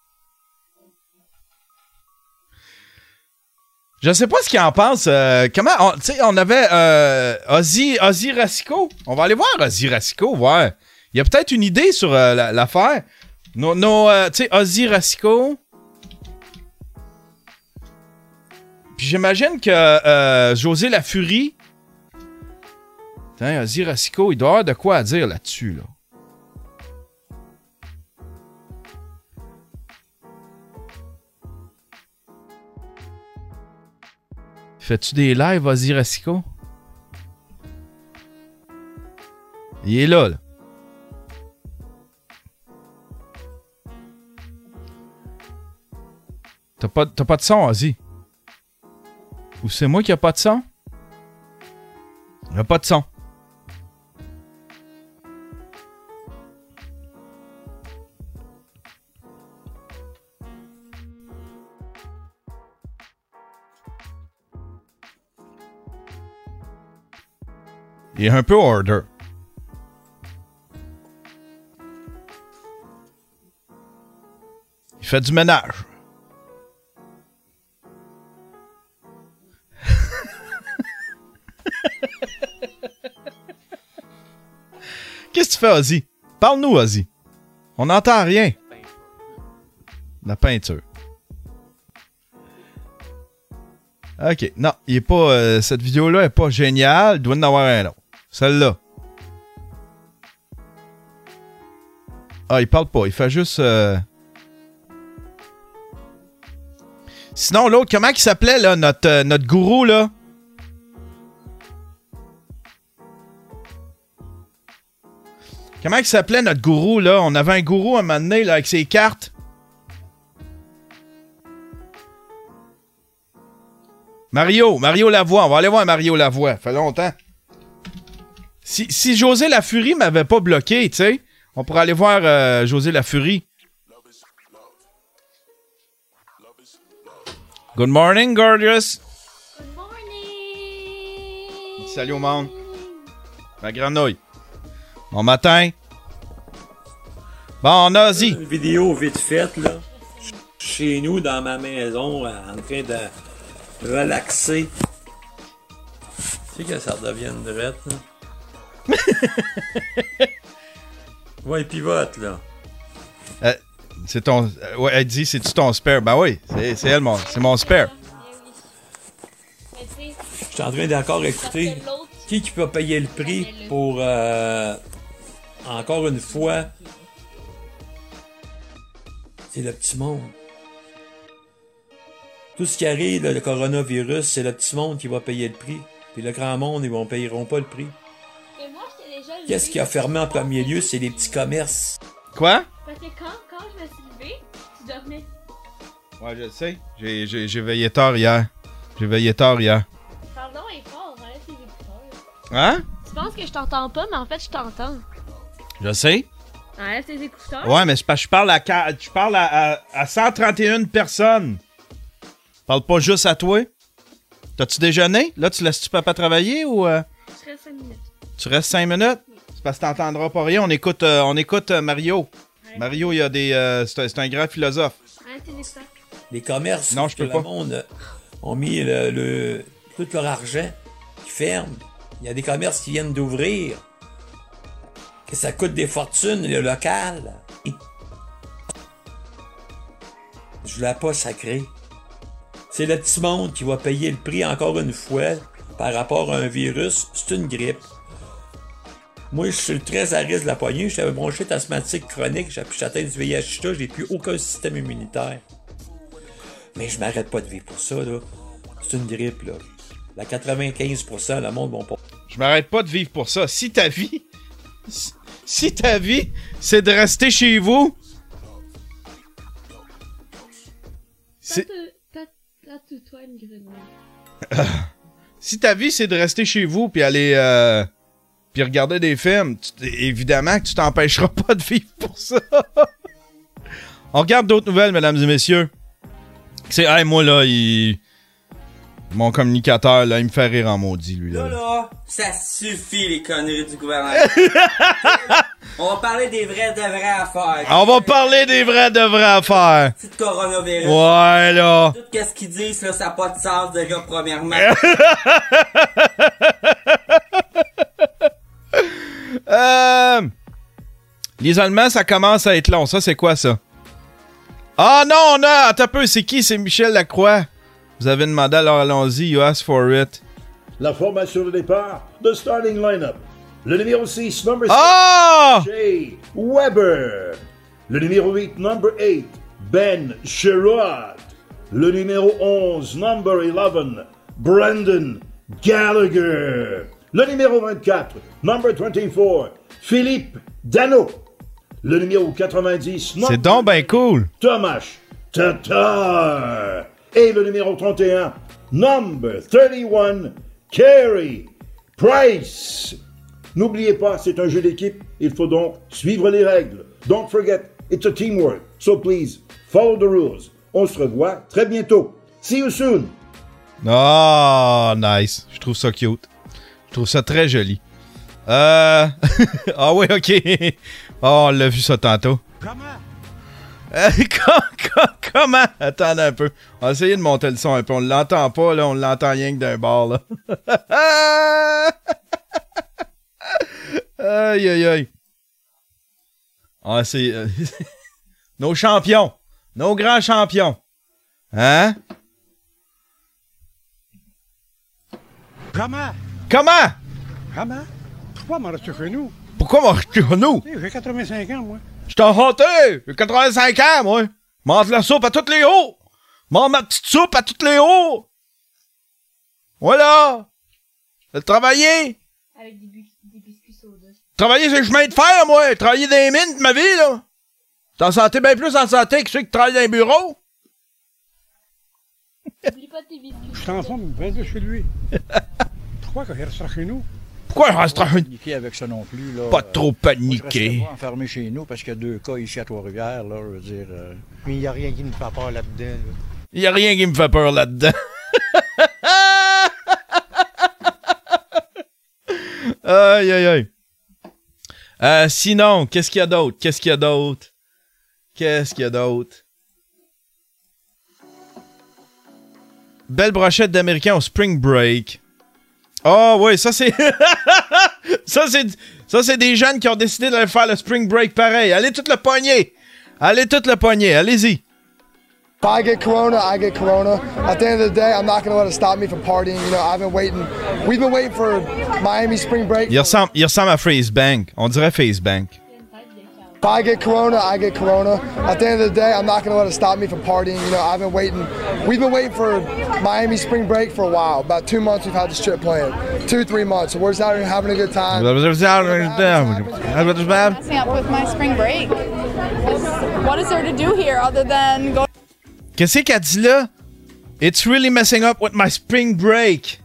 Je sais pas ce qu'il en pense. Comment... Tu sais, on avait Ozzy Racicot. On va aller voir Ozzy Racicot, ouais. Il y a peut-être une idée sur l'affaire. Tu sais, Ozzy Racicot... Puis j'imagine que José La Furie... Tiens, Ozzy Racicot, il doit avoir de quoi à dire là-dessus, là. Fais-tu des lives, Ozzy Racicot? Il est là, là. T'as pas de son, Ozzy? Ou c'est moi qui a pas de son? Il n'y a pas de son. Il est un peu order. Il fait du ménage. Qu'est-ce que tu fais, Ozzy? Parle-nous, Ozzy. On n'entend rien. La peinture. OK. Non, il est pas... cette vidéo-là est pas géniale. Il doit en avoir un autre. Celle-là. Ah, il parle pas. Il fait juste... Sinon, l'autre, comment il s'appelait, là, notre gourou, là? Comment il s'appelait, notre gourou, là? On avait un gourou à un moment donné, là, avec ses cartes. Mario Lavoie. On va aller voir Mario Lavoie. Ça fait longtemps. Si José La Furie m'avait pas bloqué, tu sais, on pourrait aller voir José La Furie. Good morning, gorgeous. Good morning. Salut au monde. Ma grenouille. Bon matin. Bon, on a Ozzy. Une vidéo vite faite, là. Chez nous, dans ma maison, en train de relaxer. Tu sais que ça redevienne drette, là. Ouais, pivote, là. C'est ton... ouais, elle dit, c'est-tu ton spare? Ben oui, c'est elle, c'est mon spare. Je suis en train d'encore écouter qui peut payer le prix pour, encore une fois, c'est le petit monde. Tout ce qui arrive, là, le coronavirus, c'est le petit monde qui va payer le prix. Puis le grand monde, ils ne payeront pas le prix. Et moi, j'étais déjà Qu'est-ce qui a fermé en premier lieu? C'est les petits commerces. Quoi? Parce que quand je me suis levée, tu dormais. Ouais, je le sais. J'ai veillé tard hier. Pardon, est fort, enlève tes écouteurs. Hein? Tu penses que je t'entends pas, mais en fait, je t'entends. Je sais. Enlève tes écouteurs. Ouais, mais c'est parce que je parle à 131 personnes. Je parle pas juste à toi. T'as-tu déjeuné? Là, tu laisses-tu papa travailler ou... Je reste 5 minutes. Tu restes 5 minutes? Oui. C'est parce que t'entendras pas rien. On écoute Mario. Ouais. Mario, il y a des... c'est un grand philosophe. Enlève tes écouteurs. Les commerces, non, je peux pas. Le monde ont mis tout leur argent qui ferme. Il y a des commerces qui viennent d'ouvrir. Que ça coûte des fortunes, le local. Je voulais pas sacrer. C'est le petit monde qui va payer le prix encore une fois par rapport à un virus. C'est une grippe. Moi, je suis très à risque de la poignée. J'avais bronchite asthmatique chronique. J'atteins du VIH, j'ai plus aucun système immunitaire. Mais je m'arrête pas de vivre pour ça, là. C'est une grippe, là. La 95%, le monde va pas. Je m'arrête pas de vivre pour ça. Si ta vie, c'est de rester chez vous. Toi une grenouille. Si ta vie, c'est de rester chez vous puis aller puis regarder des films, évidemment que tu t'empêcheras pas de vivre pour ça. On regarde d'autres nouvelles, mesdames et messieurs. C'est, hey, moi, là, mon communicateur, là, il me fait rire en maudit, lui, là. Là, ça suffit, les conneries du gouvernement. On va parler des vraies affaires. On va parler des vraies affaires. Petit coronavirus. Ouais, là. Tout ce qu'ils disent, là, ça n'a pas de sens, déjà, premièrement. L'isolement, ça commence à être long. Ça, c'est quoi, ça? Ah non, non, attends un peu, c'est qui? C'est Michel Lacroix. Vous avez demandé, alors allons-y, you ask for it. La formation de départ, the starting lineup. Le numéro 6, number 6, Jay Weber. Le numéro 8, number 8, Ben Sherrod. Le numéro 11, number 11, Brandon Gallagher. Le numéro 24, number 24, Philippe Dano. Le numéro 90, c'est donc ben cool. Thomas Tatar. Et le numéro 31, number 31, Carey Price. N'oubliez pas, c'est un jeu d'équipe. Il faut donc suivre les règles. Don't forget, it's a teamwork. So please, follow the rules. On se revoit très bientôt. See you soon. Oh, nice. Je trouve ça cute. Je trouve ça très joli. Ah oui, ok. Oh, on l'a vu ça tantôt. Comment? Attendez un peu. On va essayer de monter le son un peu. On l'entend pas, là. On l'entend rien que d'un bord, là. Aïe, aïe, aïe. Ah, c'est... nos champions. Nos grands champions. Hein? Comment? Pourquoi m'en rester chez nous? Pourquoi m'en rester chez nous? J'ai 85 ans, moi. Je t'en hanté! J'ai 85 ans, moi! Mange la soupe à toutes les hauts! Mange ma petite soupe à toutes les hauts! Voilà! Travailler! Avec des biscuits soda. Travailler sur le chemin de fer, moi! Travailler dans les mines de ma vie, là! T'es en santé bien plus en santé que ceux qui travaillent dans les bureaux! Oublie pas tes biscuits. Je suis en forme, viens de chez lui. Pourquoi qu'il restera chez nous? Pourquoi il restera chez nous? Paniquer avec ça non plus, là. Pas trop paniquer. Je resterai pas enfermé chez nous parce qu'il y a 2 cas ici à Trois-Rivières, là, je veux dire... Mais il n'y a rien qui me fait peur là-dedans, là. Il n'y a rien qui me fait peur là-dedans. Aïe, aïe, aïe. Sinon, qu'est-ce qu'il y a d'autre? Belle brochette d'Américains au Spring Break. Oh, oui, ça c'est... ça c'est des jeunes qui ont décidé d'aller faire le Spring Break pareil. Allez tout le pogner. Allez-y. If I get corona, I get corona. At the end of the day, I'm not going to let it stop me from partying. You know, we've been waiting for Miami Spring Break. Il ressemble à Face Bank. On dirait Face Bank. If I get Corona, I get Corona. At the end of the day, I'm not going to let it stop me from partying. You know, we've been waiting for Miami spring break for a while. About 2 months we've had this trip planned. 2-3 months. So we're just out here having a good time. Messing up with my spring break. What is there to do here other than go? Qu'est-ce qu'elle dit là? It's really messing up with my spring break.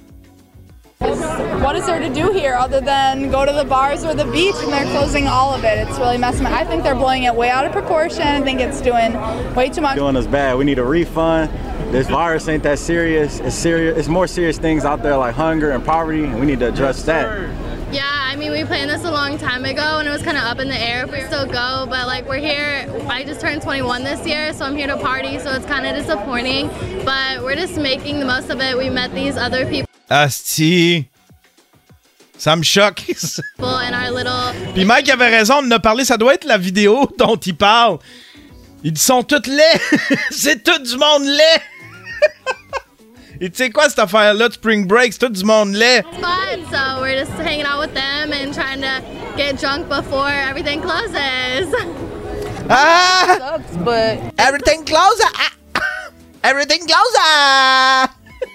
What is there to do here other than go to the bars or the beach, and they're closing all of it? It's really messing me. I think they're blowing it way out of proportion. I think it's doing way too much. Doing us bad. We need a refund. This virus ain't that serious. It's serious. It's more serious things out there like hunger and poverty, and we need to address that. Yeah, I mean, we planned this a long time ago, and it was kind of up in the air if we still go, but like we're here. I just turned 21 this year, so I'm here to party, so it's kind of disappointing, but we're just making the most of it. We met these other people. Asti. Ça me choque. In our little... Puis Mike avait raison, on en a parlé, ça doit être la vidéo dont il parle. Ils sont tous laids. C'est tout du monde laid. Et tu sais quoi cette affaire-là de Spring Break? C'est tout du monde laid. Fun, so we're just hanging out with them and trying to get drunk before everything closes. Ah! It sucks, but... Everything closes! Everything closes!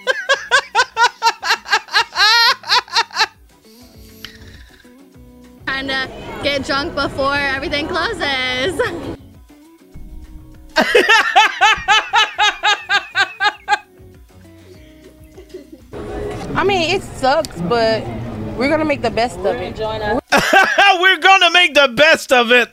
Trying to get drunk before everything closes. I mean, it sucks, but we're gonna make the best of it. We're gonna make the best of it.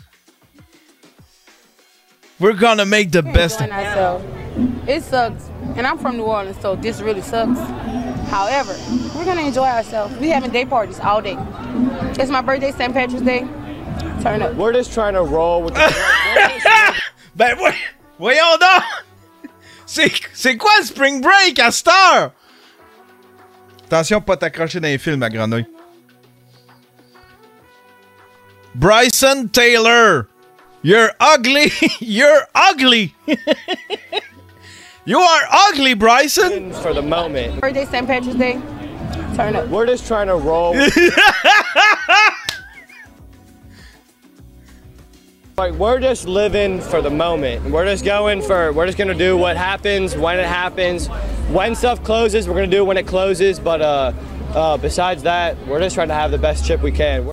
We're gonna make the best of it. It sucks, and I'm from New Orleans, so this really sucks. However, we're gonna enjoy ourselves. We having day parties all day. It's my birthday, St. Patrick's Day. Turn up. We're just trying to roll with the... Ben voyons donc! C'est quoi le Spring Break à cette heure? Attention, pas t'accrocher dans les films, ma grenouille. Bryson Taylor, you're ugly. You're ugly. You are ugly, Bryson. For the moment. Birthday, St. Patrick's Day. Turn up. We're just trying to roll. Like, we're just living for the moment. We're just gonna do what happens when it happens. When stuff closes, we're gonna do it when it closes. But besides that, we're just trying to have the best trip we can.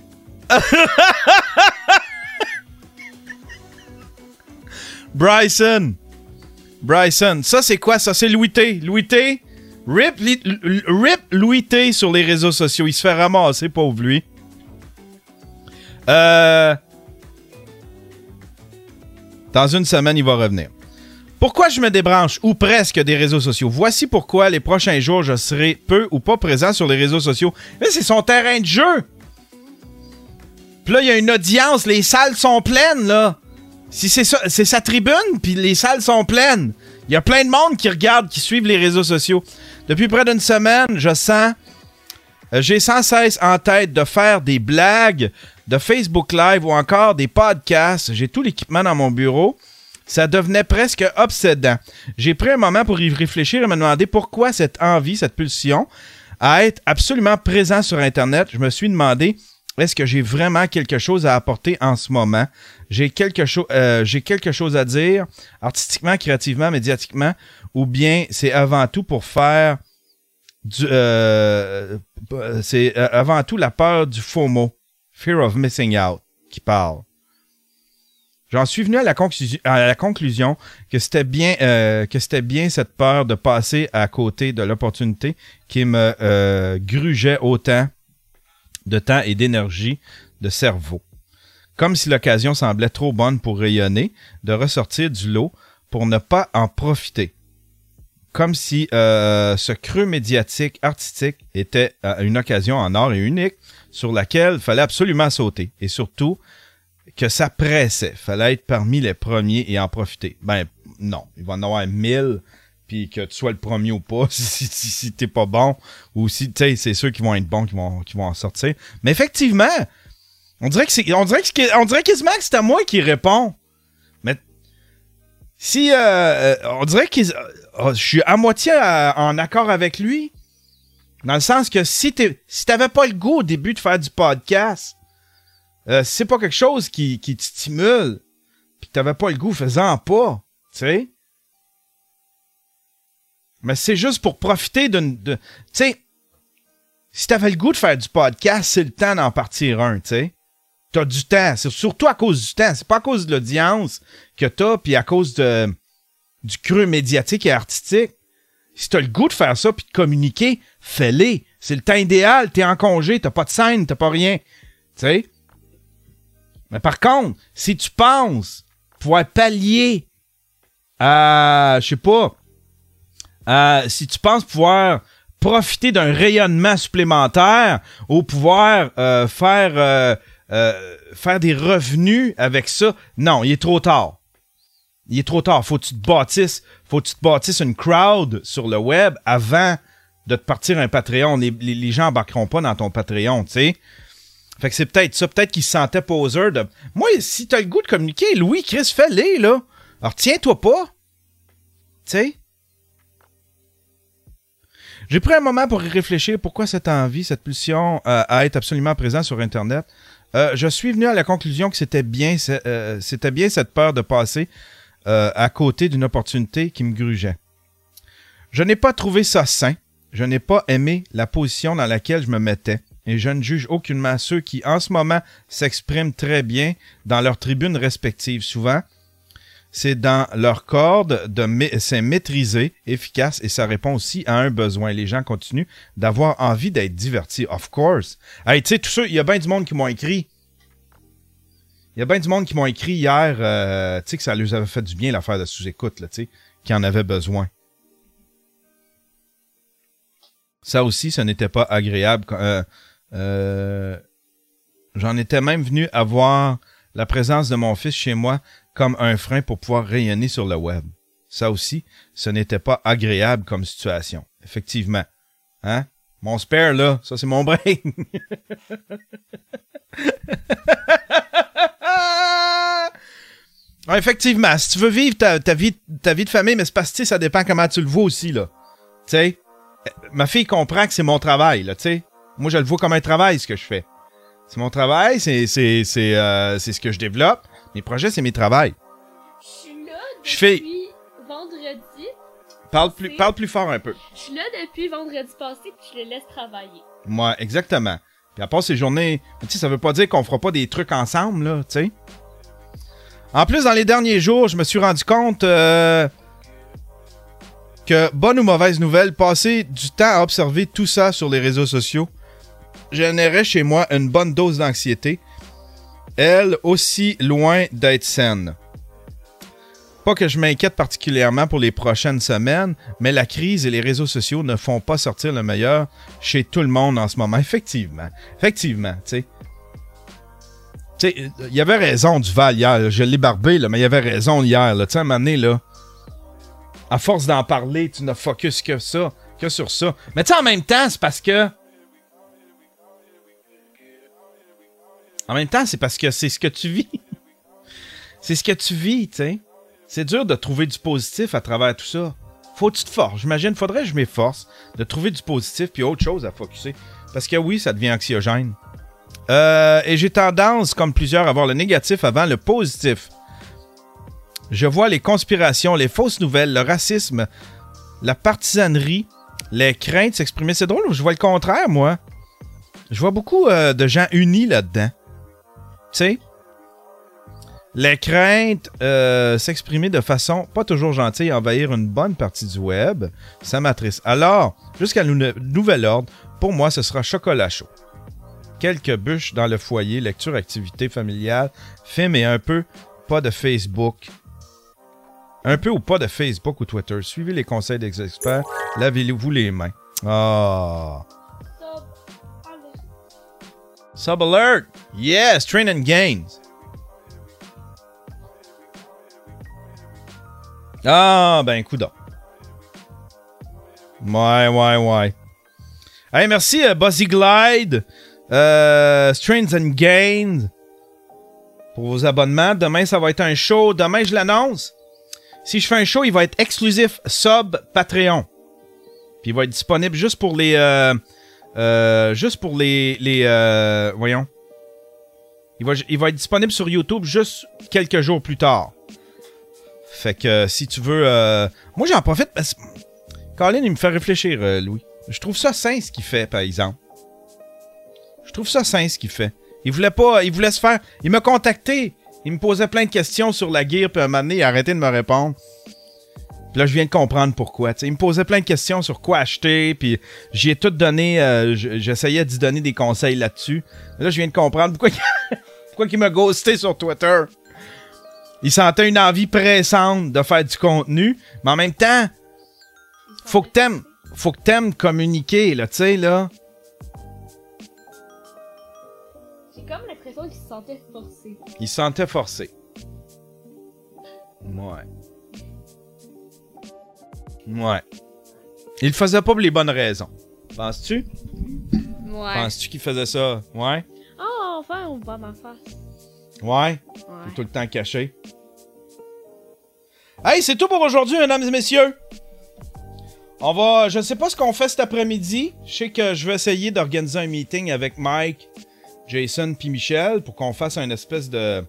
Bryson, ça c'est quoi ça? C'est Louis T. Louis T. Rip Louis T sur les réseaux sociaux. Il se fait ramasser, pauvre lui. Dans une semaine, il va revenir. Pourquoi je me débranche, ou presque, des réseaux sociaux? Voici pourquoi les prochains jours, je serai peu ou pas présent sur les réseaux sociaux. Mais c'est son terrain de jeu! Puis là, il y a une audience, les salles sont pleines, là. Si c'est ça, c'est sa tribune, puis les salles sont pleines. Il y a plein de monde qui regarde, qui suivent les réseaux sociaux. Depuis près d'une semaine, j'ai sans cesse en tête de faire des blagues, de Facebook Live ou encore des podcasts. J'ai tout l'équipement dans mon bureau. Ça devenait presque obsédant. J'ai pris un moment pour y réfléchir et me demander pourquoi cette envie, cette pulsion à être absolument présent sur Internet. Je me suis demandé, est-ce que j'ai vraiment quelque chose à apporter en ce moment? J'ai quelque chose à dire, artistiquement, créativement, médiatiquement, ou bien c'est avant tout pour faire c'est avant tout la peur du FOMO, Fear of Missing Out, qui parle. J'en suis venu à la conclusion que c'était bien cette peur de passer à côté de l'opportunité qui me grugeait autant de temps et d'énergie de cerveau. Comme si l'occasion semblait trop bonne pour rayonner, de ressortir du lot pour ne pas en profiter. Comme si ce creux médiatique artistique était une occasion en or et unique sur laquelle il fallait absolument sauter. Et surtout, que ça pressait. Fallait être parmi les premiers et en profiter. Ben, non. Il va en avoir 1000, puis que tu sois le premier ou pas, si t'es pas bon, ou si, tu sais, c'est ceux qui vont être bons qui vont en sortir. Mais effectivement, on dirait quasiment que c'est à moi qui répond. Mais si, on dirait que je suis à moitié en accord avec lui. Dans le sens que si t'avais pas le goût au début de faire du podcast, Si c'est pas quelque chose qui te stimule, pis que t'avais pas le goût, fais-en pas. Tu sais? Mais c'est juste pour profiter tu sais, si t'avais le goût de faire du podcast, c'est le temps d'en partir un, tu sais. T'as du temps. C'est surtout à cause du temps. C'est pas à cause de l'audience que t'as, puis à cause du creux médiatique et artistique. Si t'as le goût de faire ça puis de communiquer, fais-le. C'est le temps idéal. T'es en congé, t'as pas de scène, t'as pas rien. Tu sais? Mais par contre, si tu penses pouvoir pallier à, je sais pas, si tu penses pouvoir profiter d'un rayonnement supplémentaire ou pouvoir faire des revenus avec ça, non, il est trop tard. Il est trop tard. Faut que tu te bâtisses une crowd sur le web avant de te partir un Patreon. Les gens embarqueront pas dans ton Patreon, tu sais. Fait que c'est peut-être ça. Peut-être qu'ils se sentaient poseur de... Moi, si t'as le goût de communiquer, Louis, Chris, fais-les, là. Alors, tiens-toi pas. Tu sais. J'ai pris un moment pour y réfléchir pourquoi cette envie, cette pulsion à être absolument présent sur Internet. Je suis venu à la conclusion que c'était bien cette peur de passer à côté d'une opportunité qui me grugeait. Je n'ai pas trouvé ça sain. Je n'ai pas aimé la position dans laquelle je me mettais. Et je ne juge aucunement ceux qui, en ce moment, s'expriment très bien dans leurs tribunes respectives. Souvent, c'est dans leur corde, c'est maîtrisé, efficace, et ça répond aussi à un besoin. Les gens continuent d'avoir envie d'être divertis. Of course. Hey, tu sais, tous ceux, il y a bien du monde qui m'ont écrit. Il y a bien du monde qui m'ont écrit hier, tu sais, que ça leur avait fait du bien l'affaire de sous-écoute, là, tu sais, qui en avait besoin. Ça aussi, ce n'était pas agréable. J'en étais même venu à voir la présence de mon fils chez moi comme un frein pour pouvoir rayonner sur le web. Ça aussi, ce n'était pas agréable comme situation. Effectivement. Hein? Mon spare, là, ça c'est mon brain. Ouais, effectivement, si tu veux vivre ta vie de famille, mais c'est parce que ça dépend comment tu le vois aussi, là. Tu sais, ma fille comprend que c'est mon travail, là, tu sais. Moi, je le vois comme un travail, ce que je fais. C'est mon travail, c'est ce que je développe. Mes projets, c'est mes travails. Je suis là depuis vendredi. Parle plus fort un peu. Je suis là depuis vendredi passé, puis je les laisse travailler. Ouais, exactement. Puis à part ces journées, tu sais, ça veut pas dire qu'on fera pas des trucs ensemble, là, tu sais. En plus, dans les derniers jours, je me suis rendu compte que, bonne ou mauvaise nouvelle, passer du temps à observer tout ça sur les réseaux sociaux générait chez moi une bonne dose d'anxiété, elle aussi loin d'être saine. Pas que je m'inquiète particulièrement pour les prochaines semaines, mais la crise et les réseaux sociaux ne font pas sortir le meilleur chez tout le monde en ce moment. Effectivement, tu sais. Tu sais, il y avait raison Duval hier, là. Je l'ai barbé, là, mais il y avait raison hier. Tu sais, à un moment donné, là, à force d'en parler, tu n'as focus que sur ça. Mais tu sais, en même temps, c'est parce que... En même temps, c'est parce que c'est ce que tu vis. C'est ce que tu vis, tu sais. C'est dur de trouver du positif à travers tout ça. Faut que tu te forces. J'imagine, faudrait que je m'efforce de trouver du positif puis autre chose à focusser. Parce que oui, ça devient anxiogène. Et j'ai tendance, comme plusieurs, à voir le négatif avant le positif. Je vois les conspirations, les fausses nouvelles, le racisme, la partisanerie, les craintes s'exprimer. C'est drôle, je vois le contraire, moi. Je vois beaucoup de gens unis là-dedans. Tu sais? Les craintes s'exprimer de façon pas toujours gentille et envahir une bonne partie du web, ça m'attriste. Alors, jusqu'à nouvel ordre, pour moi, ce sera chocolat chaud. Quelques bûches dans le foyer, lecture, activité familiale, film et un peu pas de Facebook. Un peu ou pas de Facebook ou Twitter. Suivez les conseils des experts. Lavez-vous les mains. Ah. Sub alert! Yes! Train and Gains! Ah, ben, coudonc. Ouais. Hey, merci, Buzzy Glide, Strains and Gains, pour vos abonnements. Demain, ça va être un show. Demain, je l'annonce. Si je fais un show, il va être exclusif sub Patreon. Puis il va être disponible juste pour les voyons. Il va être disponible sur YouTube juste quelques jours plus tard. Fait que si tu veux... Moi, j'en profite parce que... Colin, il me fait réfléchir, Louis. Je trouve ça sain ce qu'il fait, par exemple. Je trouve ça sain ce qu'il fait. Il voulait se faire... Il m'a contacté. Il me posait plein de questions sur la gear, puis à un moment donné, il a arrêté de me répondre. Puis là, je viens de comprendre pourquoi. T'sais, il me posait plein de questions sur quoi acheter, puis j'y ai tout donné... J'essayais d'y donner des conseils là-dessus. Là, je viens de comprendre pourquoi il m'a ghosté sur Twitter. Il sentait une envie pressante de faire du contenu, mais en même temps, faut que t'aimes communiquer, là, tu sais, là. J'ai comme l'impression qu'il se sentait forcé. Il se sentait forcé. Ouais. Ouais. Il le faisait pas pour les bonnes raisons. Penses-tu? Ouais. Penses-tu qu'il faisait ça? Ouais? Oh, enfin, on voit ma face. Ouais? T'es tout le temps caché. Hey, c'est tout pour aujourd'hui, mesdames et messieurs. Je sais pas ce qu'on fait cet après-midi. Je sais que je vais essayer d'organiser un meeting avec Mike, Jason puis Michel pour qu'on fasse une espèce de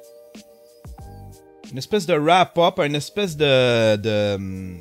wrap-up, une espèce de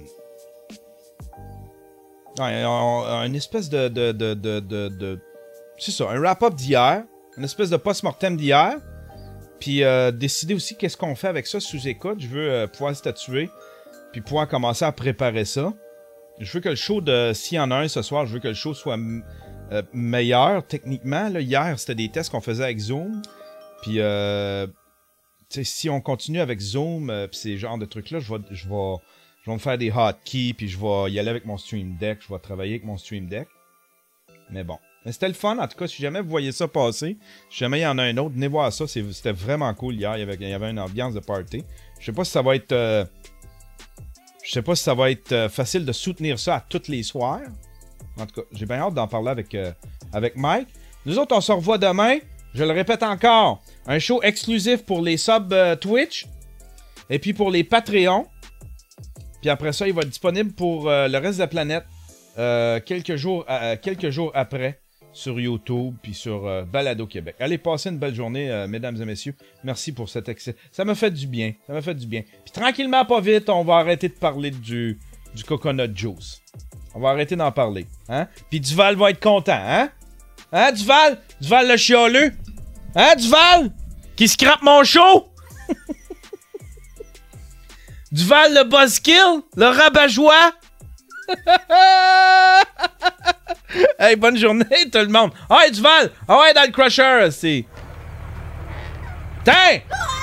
c'est ça, un wrap-up d'hier, une espèce de post-mortem d'hier. Puis décider aussi qu'est-ce qu'on fait avec ça sous écoute. Je veux pouvoir statuer, puis pouvoir commencer à préparer ça. Je veux que le show s'il y en a un ce soir, je veux que le show soit meilleur techniquement. Là, hier, c'était des tests qu'on faisait avec Zoom. Puis si on continue avec Zoom, puis ces genres de trucs-là, je vais me faire des hotkeys, puis je vais y aller avec mon Stream Deck. Je vais travailler avec mon Stream Deck. Mais bon. Mais c'était le fun, en tout cas, si jamais vous voyez ça passer, si jamais il y en a un autre, venez voir ça, c'était vraiment cool hier, il y avait une ambiance de party. Je sais pas si ça va être facile de soutenir ça à tous les soirs. En tout cas, j'ai bien hâte d'en parler avec Mike. Nous autres, on se revoit demain, je le répète encore, un show exclusif pour les subs Twitch, et puis pour les Patreons. Puis après ça, il va être disponible pour le reste de la planète quelques jours après. Sur YouTube, puis sur Balado Québec. Allez, passez une belle journée, mesdames et messieurs. Merci pour cet excès. Ça m'a fait du bien. Puis tranquillement, pas vite, on va arrêter de parler du coconut juice. On va arrêter d'en parler. Hein? Puis Duval va être content, hein? Hein, Duval? Duval le chialeux? Hein, Duval? Qui scrape mon show? Duval le buzzkill? Le rabat-joie? Hey, bonne journée tout le monde. Hey, Duval! Ah ouais, dans le crusher, c'est... Tiens!